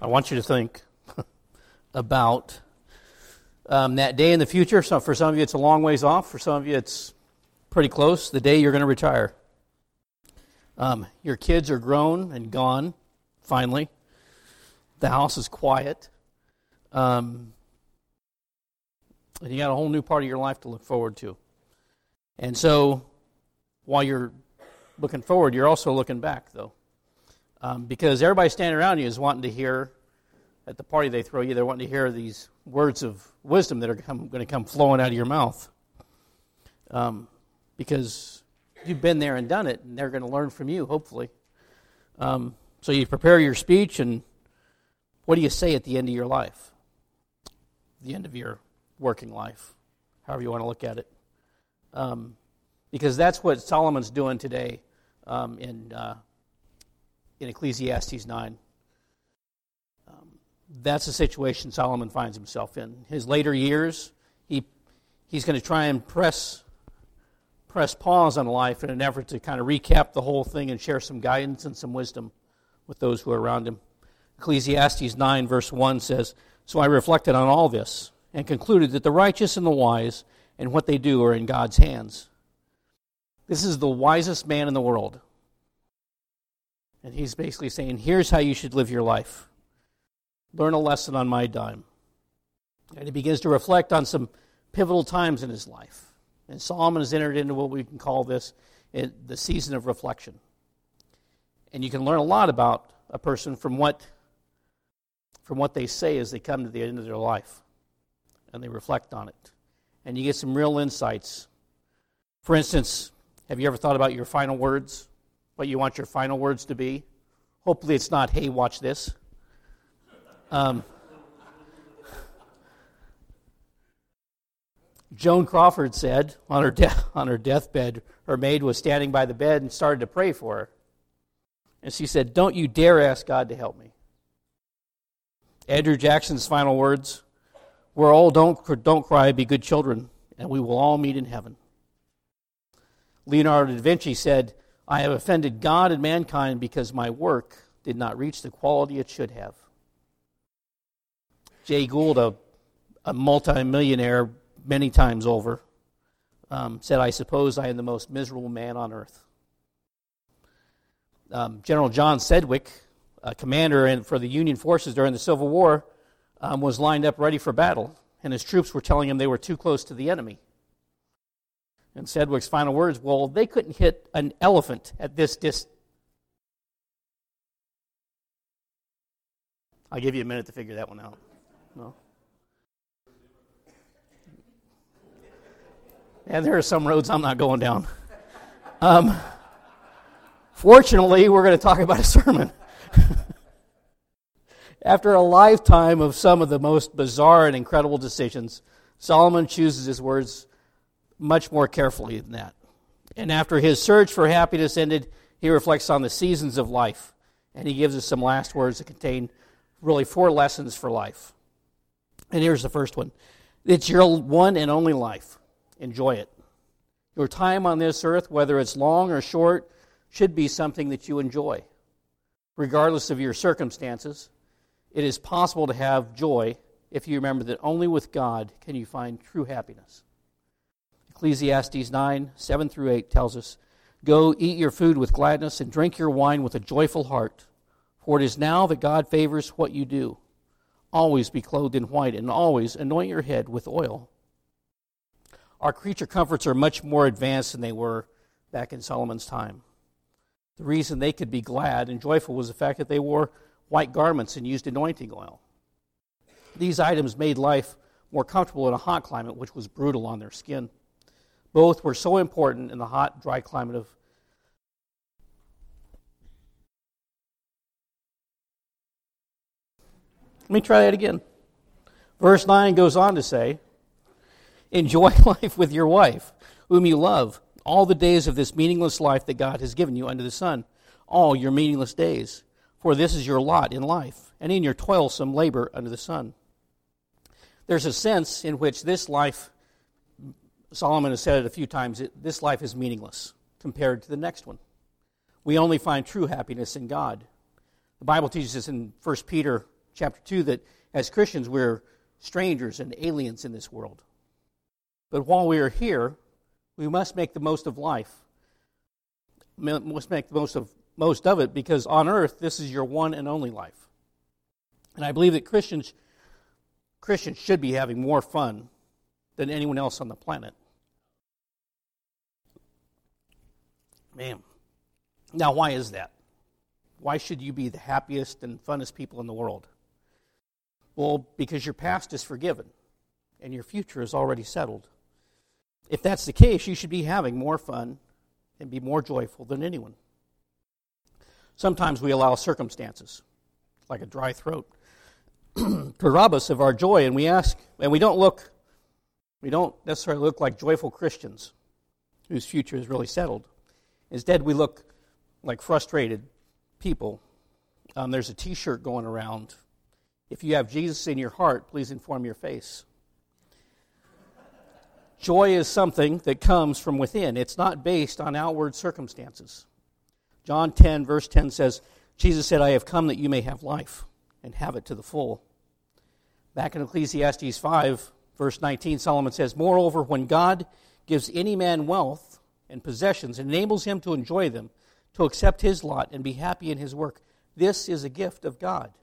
I want you to think about that day in the future. So for some of you, it's a long ways off. For some of you, it's pretty close. The day you're going to retire. Your kids are grown and gone, finally. The house is quiet. And you got a whole new part of your life to look forward to. And so, while you're looking forward, you're also looking back, though. Because everybody standing around you is wanting to hear, at the party they throw you, they're wanting to hear these words of wisdom that are going to come flowing out of your mouth. Because you've been there and done it, and they're going to learn from you, hopefully. So you prepare your speech, and what do you say at the end of your life? The end of your working life, however you want to look at it. Because that's what Solomon's doing today in Ecclesiastes 9. That's the situation Solomon finds himself in. His later years, he's going to try and press pause on life in an effort to kind of recap the whole thing and share some guidance and some wisdom with those who are around him. Ecclesiastes 9 verse 1 says, "So I reflected on all this and concluded that the righteous and the wise and what they do are in God's hands." This is the wisest man in the world. And he's basically saying, here's how you should live your life. Learn a lesson on my dime. And he begins to reflect on some pivotal times in his life. And Solomon has entered into what we can call this the season of reflection. And you can learn a lot about a person from what they say as they come to the end of their life. And they reflect on it. And you get some real insights. For instance, have you ever thought about your final words? What you want your final words to be? Hopefully it's not, hey, watch this. Joan Crawford said on her deathbed, her maid was standing by the bed and started to pray for her. And she said, "Don't you dare ask God to help me." Andrew Jackson's final words, "We're all don't cry, be good children, and we will all meet in heaven." Leonardo da Vinci said, "I have offended God and mankind because my work did not reach the quality it should have." Jay Gould, a multimillionaire many times over, said, "I suppose I am the most miserable man on earth." General John Sedgwick, a commander for the Union forces during the Civil War, was lined up ready for battle, and his troops were telling him they were too close to the enemy. And Sedgwick's final words, "Well, they couldn't hit an elephant at this distance." I'll give you a minute to figure that one out. No. And there are some roads I'm not going down. Fortunately, we're going to talk about a sermon. After a lifetime of some of the most bizarre and incredible decisions, Solomon chooses his words much more carefully than that. And after his search for happiness ended, he reflects on the seasons of life. And he gives us some last words that contain really 4 lessons for life. And here's the first one. It's your one and only life. Enjoy it. Your time on this earth, whether it's long or short, should be something that you enjoy. Regardless of your circumstances, it is possible to have joy if you remember that only with God can you find true happiness. Ecclesiastes 9, 7 through 8 tells us, "Go eat your food with gladness and drink your wine with a joyful heart. For it is now that God favors what you do. Always be clothed in white and always anoint your head with oil." Our creature comforts are much more advanced than they were back in Solomon's time. The reason they could be glad and joyful was the fact that they wore white garments and used anointing oil. These items made life more comfortable in a hot climate, which was brutal on their skin. Both were so important in the hot, dry climate of Let me try that again. Verse 9 goes on to say, "Enjoy life with your wife, whom you love, all the days of this meaningless life that God has given you under the sun, all your meaningless days. For this is your lot in life, and in your toilsome labor under the sun." There's a sense in which this life, Solomon has said it a few times, this life is meaningless compared to the next one. We only find true happiness in God. The Bible teaches us in 1 Peter chapter 2 that as Christians we're strangers and aliens in this world. But while we are here, we must make the most of life. We must make the most of it, because on earth this is your one and only life. And I believe that Christians should be having more fun than anyone else on the planet. Man. Now, why is that? Why should you be the happiest and funnest people in the world? Well, because your past is forgiven and your future is already settled. If that's the case, you should be having more fun and be more joyful than anyone. Sometimes we allow circumstances, like a dry throat, to rob us of our joy, and we don't necessarily look like joyful Christians whose future is really settled. Instead, we look like frustrated people. There's a T-shirt going around. If you have Jesus in your heart, please inform your face. Joy is something that comes from within. It's not based on outward circumstances. John 10, verse 10 says, Jesus said, I have come that you may have life and have it to the full. Back in Ecclesiastes 5, verse 19, Solomon says, moreover, when God gives any man wealth and possessions and enables him to enjoy them, to accept his lot and be happy in his work, this is a gift of God.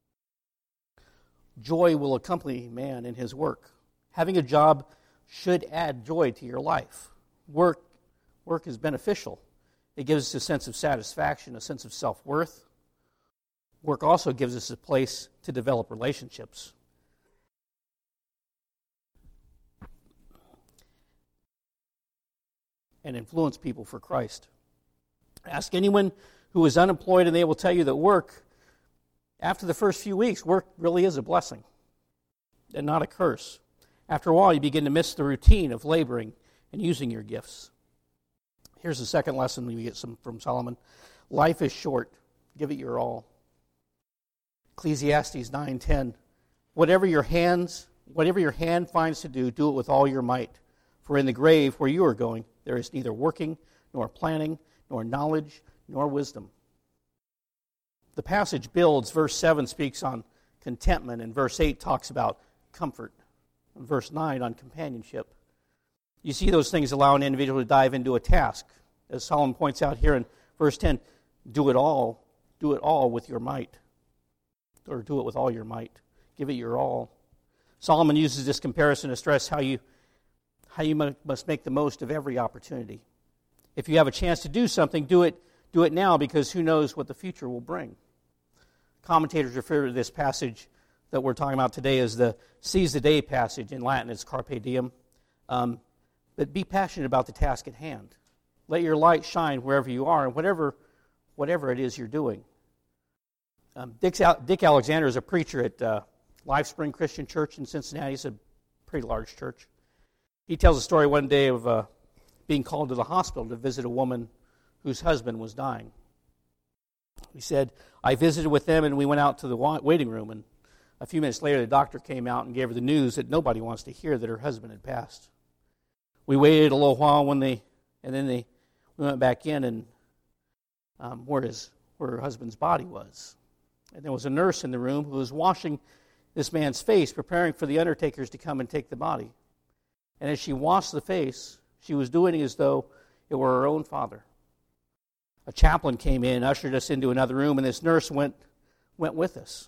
Joy will accompany man in his work. Having a job should add joy to your life. Work is beneficial. It gives us a sense of satisfaction, a sense of self-worth. Work also gives us a place to develop relationships. And influence people for Christ. Ask anyone who is unemployed and they will tell you that work, after the first few weeks, work really is a blessing and not a curse. After a while, you begin to miss the routine of laboring and using your gifts. Here's the second lesson we get from Solomon. Life is short. Give it your all. Ecclesiastes 9:10. Whatever your hand finds to do, do it with all your might. For in the grave where you are going, there is neither working, nor planning, nor knowledge, nor wisdom. The passage builds. Verse 7 speaks on contentment, and verse 8 talks about comfort, and verse 9 on companionship. You see those things allow an individual to dive into a task. As Solomon points out here in verse 10, do it all with your might, or do it with all your might. Give it your all. Solomon uses this comparison to stress how you must make the most of every opportunity. If you have a chance to do something, do it now, because who knows what the future will bring. Commentators refer to this passage that we're talking about today as the seize the day passage. In Latin, it's carpe diem. But be passionate about the task at hand. Let your light shine wherever you are, and whatever it is you're doing. Dick Alexander is a preacher at Life Spring Christian Church in Cincinnati. It's a pretty large church. He tells a story one day of being called to the hospital to visit a woman whose husband was dying. He said, I visited with them and we went out to the waiting room, and a few minutes later the doctor came out and gave her the news that nobody wants to hear, that her husband had passed. We waited a little while we went back in and where her husband's body was. And there was a nurse in the room who was washing this man's face, preparing for the undertakers to come and take the body. And as she washed the face, she was doing it as though it were her own father. A chaplain came in, ushered us into another room, and this nurse went with us.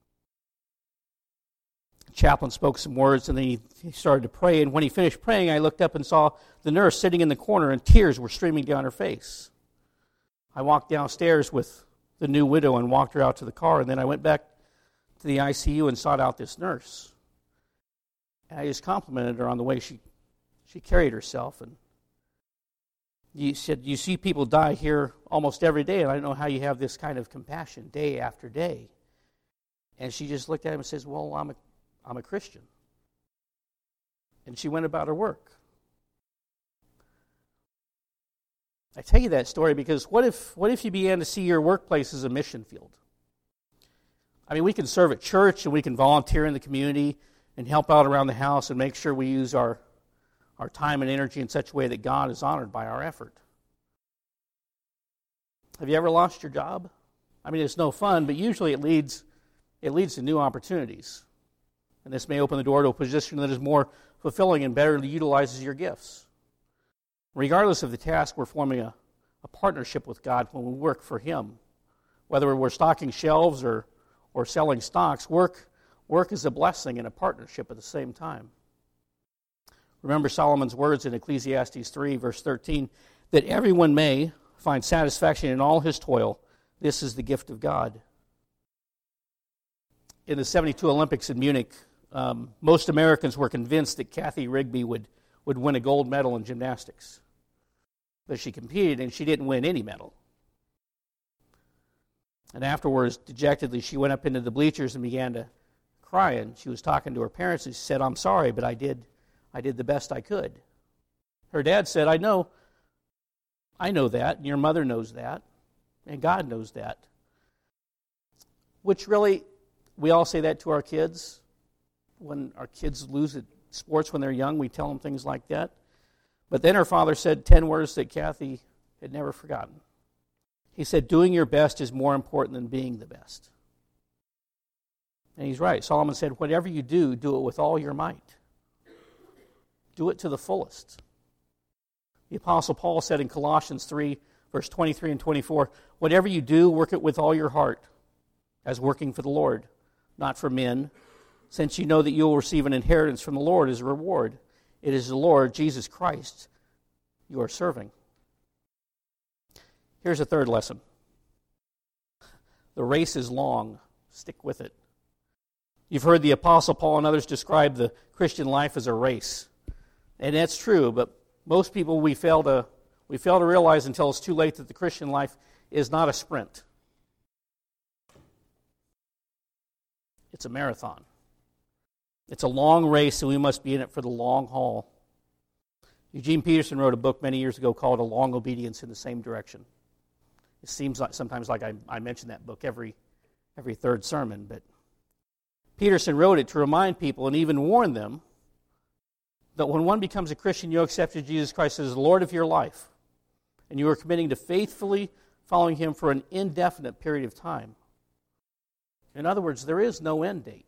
The chaplain spoke some words, and then he started to pray. And when he finished praying, I looked up and saw the nurse sitting in the corner, and tears were streaming down her face. I walked downstairs with the new widow and walked her out to the car, and then I went back to the ICU and sought out this nurse. And I just complimented her on the way she carried herself. And you said, you see people die here almost every day, and I don't know how you have this kind of compassion day after day. And she just looked at him and says, well, I'm a Christian. And she went about her work. I tell you that story because what if you began to see your workplace as a mission field? I mean, we can serve at church and we can volunteer in the community and help out around the house and make sure we use our time and energy in such a way that God is honored by our effort. Have you ever lost your job? I mean, it's no fun, but usually it leads it leads to new opportunities. And this may open the door to a position that is more fulfilling and better utilizes your gifts. Regardless of the task, we're forming a partnership with God when we work for Him. Whether we're stocking shelves or selling stocks, work is a blessing and a partnership at the same time. Remember Solomon's words in Ecclesiastes 3, verse 13, that everyone may find satisfaction in all his toil. This is the gift of God. In the 72 Olympics in Munich, most Americans were convinced that Kathy Rigby would win a gold medal in gymnastics. But she competed and she didn't win any medal. And afterwards, dejectedly, she went up into the bleachers and began to cry. And she was talking to her parents and she said, "I'm sorry, but I did the best I could." Her dad said, I know that, and your mother knows that, and God knows that. Which really, we all say that to our kids. When our kids lose at sports when they're young, we tell them things like that. But then her father said 10 words that Kathy had never forgotten. He said, doing your best is more important than being the best. And he's right. Solomon said, whatever you do, do it with all your might. Do it to the fullest. The Apostle Paul said in Colossians 3, verse 23 and 24, whatever you do, work it with all your heart, as working for the Lord, not for men, since you know that you will receive an inheritance from the Lord as a reward. It is the Lord, Jesus Christ, you are serving. Here's a third lesson. The race is long. Stick with it. You've heard the Apostle Paul and others describe the Christian life as a race. And that's true, but most people we fail to realize until it's too late that the Christian life is not a sprint. It's a marathon. It's a long race, and we must be in it for the long haul. Eugene Peterson wrote a book many years ago called A Long Obedience in the Same Direction. It seems like sometimes like I mention that book every third sermon, but Peterson wrote it to remind people and even warn them that when one becomes a Christian, you accepted Jesus Christ as the Lord of your life, and you are committing to faithfully following Him for an indefinite period of time. In other words, there is no end date.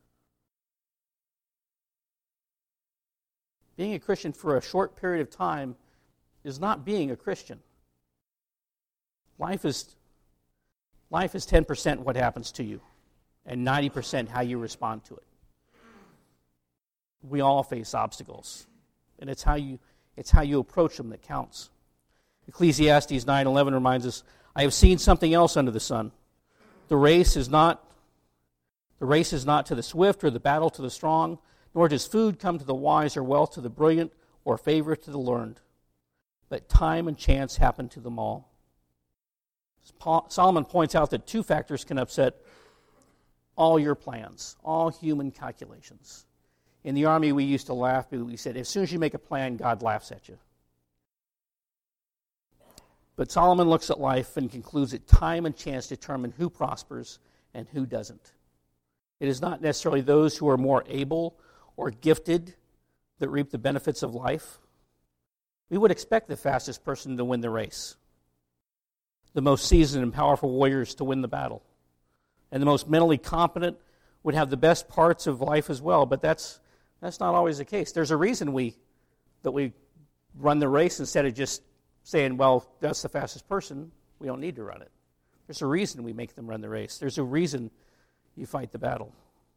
Being a Christian for a short period of time is not being a Christian. Life is 10% what happens to you, and 90% how you respond to it. We all face obstacles, and it's how you approach them that counts. Ecclesiastes 9:11 reminds us, I have seen something else under the sun. The race is not to the swift or the battle to the strong, nor does food come to the wise or wealth to the brilliant or favor to the learned. But time and chance happen to them all. Solomon points out that two factors can upset all your plans, all human calculations. In the Army, we used to laugh because we said, as soon as you make a plan, God laughs at you. But Solomon looks at life and concludes that time and chance determine who prospers and who doesn't. It is not necessarily those who are more able or gifted that reap the benefits of life. We would expect the fastest person to win the race, the most seasoned and powerful warriors to win the battle, and the most mentally competent would have the best parts of life as well, but that's not always the case. There's a reason that we run the race instead of just saying, well, that's the fastest person, we don't need to run it. There's a reason we make them run the race. There's a reason you fight the battle.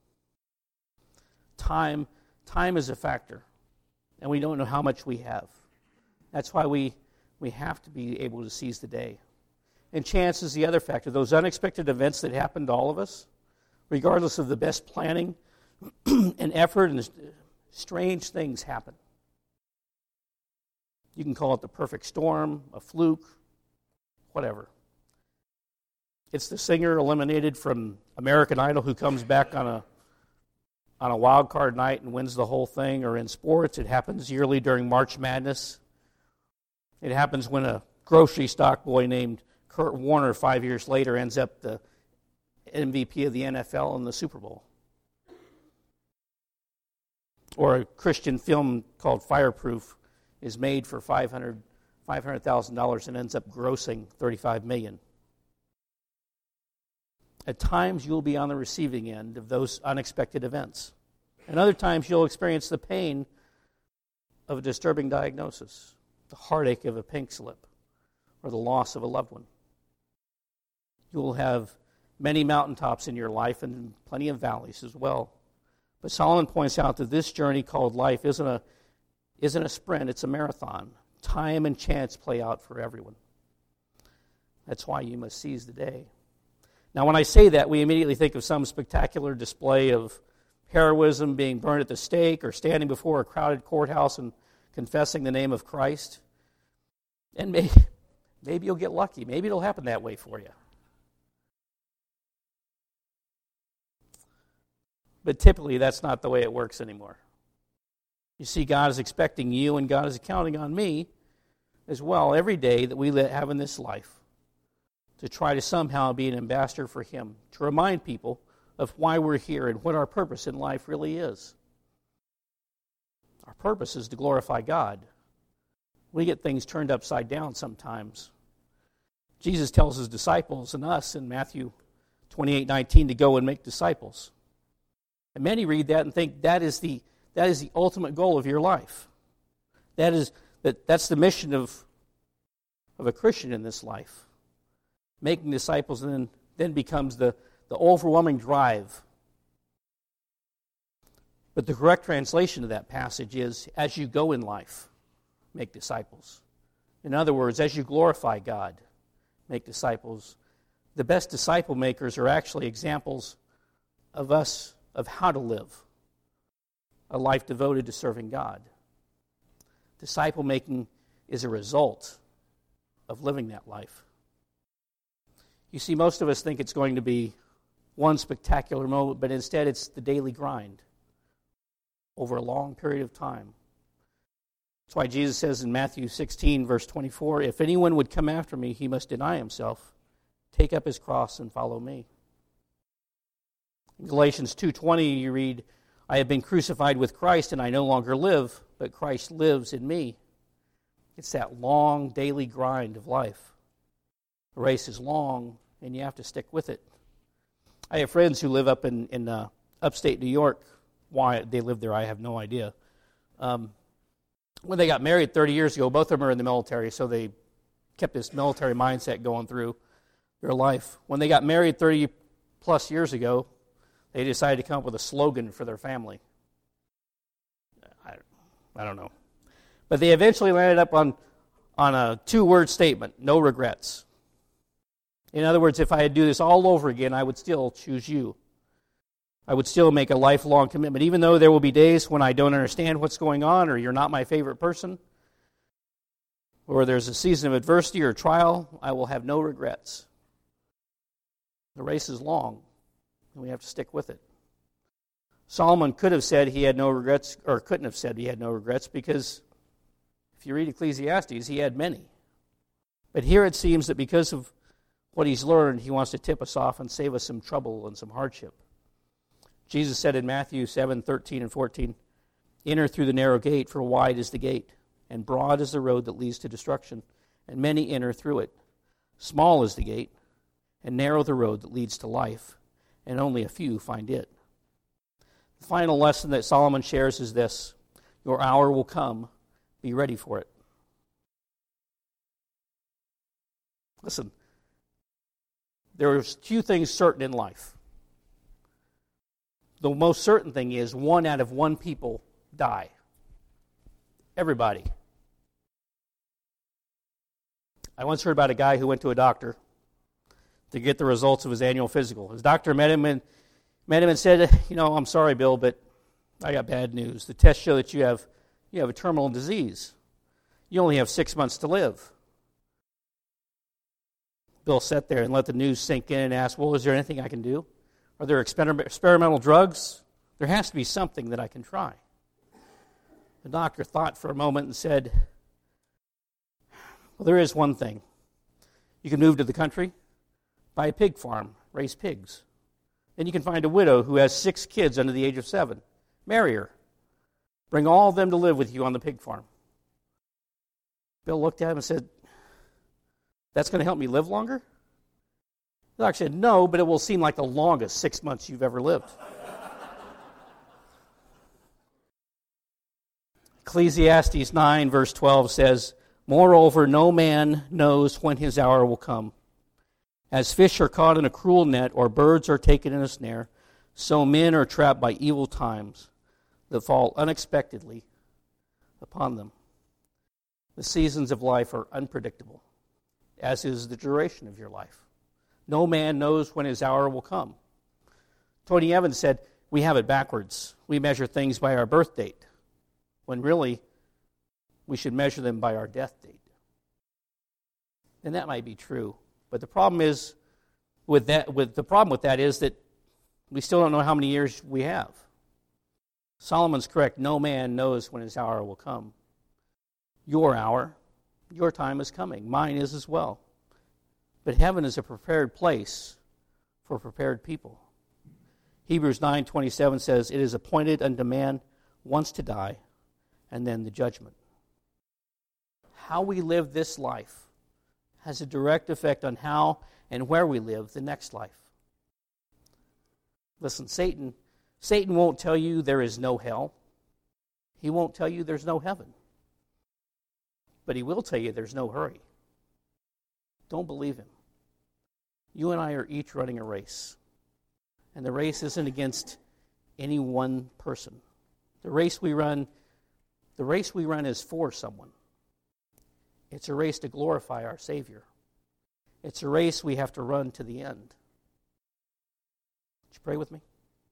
Time is a factor, and we don't know how much we have. That's why we have to be able to seize the day. And chance is the other factor. Those unexpected events that happen to all of us, regardless of the best planning and effort, and strange things happen. You can call it the perfect storm, a fluke, whatever. It's the singer eliminated from American Idol who comes back on a wild card night and wins the whole thing, or in sports, it happens yearly during March Madness. It happens when a grocery stock boy named Kurt Warner 5 years later ends up the MVP of the NFL and the Super Bowl. Or a Christian film called Fireproof is made for $500,000 and ends up grossing $35 million. At times, you'll be on the receiving end of those unexpected events. And other times, you'll experience the pain of a disturbing diagnosis, the heartache of a pink slip, or the loss of a loved one. You will have many mountaintops in your life and plenty of valleys as well. But Solomon points out that this journey called life isn't a sprint, it's a marathon. Time and chance play out for everyone. That's why you must seize the day. Now, when I say that, we immediately think of some spectacular display of heroism, being burned at the stake, or standing before a crowded courthouse and confessing the name of Christ. And maybe you'll get lucky. Maybe it'll happen that way for you. But typically, that's not the way it works anymore. You see, God is expecting you, and God is counting on me as well every day that we have in this life to try to somehow be an ambassador for Him, to remind people of why we're here and what our purpose in life really is. Our purpose is to glorify God. We get things turned upside down sometimes. Jesus tells His disciples and us in Matthew 28:19 to go and make disciples. And many read that and think that is the ultimate goal of your life. That's the mission of a Christian in this life. Making disciples and then becomes the overwhelming drive. But the correct translation of that passage is, as you go in life, make disciples. In other words, as you glorify God, make disciples. The best disciple makers are actually examples of us, of how to live a life devoted to serving God. Disciple making is a result of living that life. You see, most of us think it's going to be one spectacular moment, but instead it's the daily grind over a long period of time. That's why Jesus says in Matthew 16, verse 24, if anyone would come after me, he must deny himself, take up his cross, and follow me. In Galatians 2:20, you read, I have been crucified with Christ, and I no longer live, but Christ lives in me. It's that long daily grind of life. The race is long, and you have to stick with it. I have friends who live up in upstate New York. Why they live there, I have no idea. When they got married 30 years ago, both of them are in the military, so they kept this military mindset going through their life. When they got married 30 plus years ago, they decided to come up with a slogan for their family. I don't know. But they eventually landed up on a 2-word statement, no regrets. In other words, if I had to do this all over again, I would still choose you. I would still make a lifelong commitment. Even though there will be days when I don't understand what's going on, or you're not my favorite person, or there's a season of adversity or trial, I will have no regrets. The race is long, and we have to stick with it. Solomon could have said he had no regrets, or couldn't have said he had no regrets, because if you read Ecclesiastes, he had many. But here it seems that because of what he's learned, he wants to tip us off and save us some trouble and some hardship. Jesus said in Matthew 7:13 and 14, enter through the narrow gate, for wide is the gate, and broad is the road that leads to destruction, and many enter through it. Small is the gate, and narrow the road that leads to life, and only a few find it. The final lesson that Solomon shares is this: your hour will come, be ready for it. Listen, there are few things certain in life. The most certain thing is 1 out of 1 people die. Everybody. I once heard about a guy who went to a doctor to get the results of his annual physical. His doctor met him and said, I'm sorry, Bill, but I got bad news. The tests show that you have a terminal disease. You only have 6 months to live. Bill sat there and let the news sink in and asked, well, is there anything I can do? Are there experimental drugs? There has to be something that I can try. The doctor thought for a moment and said, well, there is one thing. You can move to the country, buy a pig farm, raise pigs. Then you can find a widow who has 6 kids under the age of 7. Marry her. Bring all of them to live with you on the pig farm. Bill looked at him and said, that's going to help me live longer? I said, no, but it will seem like the longest 6 months you've ever lived. Ecclesiastes 9, verse 12 says, moreover, no man knows when his hour will come. As fish are caught in a cruel net, or birds are taken in a snare, so men are trapped by evil times that fall unexpectedly upon them. The seasons of life are unpredictable, as is the duration of your life. No man knows when his hour will come. Tony Evans said, we have it backwards. We measure things by our birth date, when really we should measure them by our death date. And that might be true. But the problem is with that is that we still don't know how many years we have. Solomon's correct. No man knows when his hour will come. Your hour, your time is coming. Mine is as well. But heaven is a prepared place for prepared people. Hebrews 9:27 says, it is appointed unto man once to die, and then the judgment. How we live this life has a direct effect on how and where we live the next life. Listen, Satan won't tell you there is no hell. He won't tell you there's no heaven. But he will tell you there's no hurry. Don't believe him. You and I are each running a race. And the race isn't against any one person. The race we run is for someone. It's a race to glorify our Savior. It's a race we have to run to the end. Would you pray with me?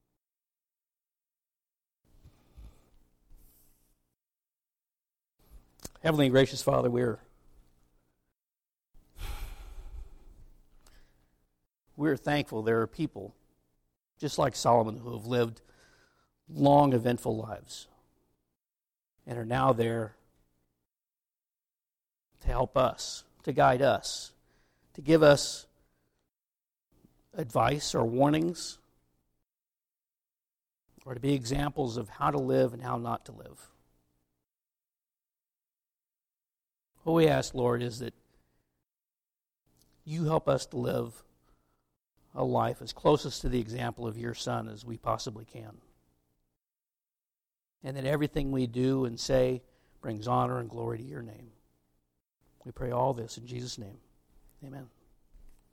Heavenly and gracious Father, we're thankful there are people just like Solomon who have lived long, eventful lives and are now there to help us, to guide us, to give us advice or warnings, or to be examples of how to live and how not to live. What we ask, Lord, is that you help us to live a life as closest to the example of your Son as we possibly can. And that everything we do and say brings honor and glory to your name. We pray all this in Jesus' name. Amen.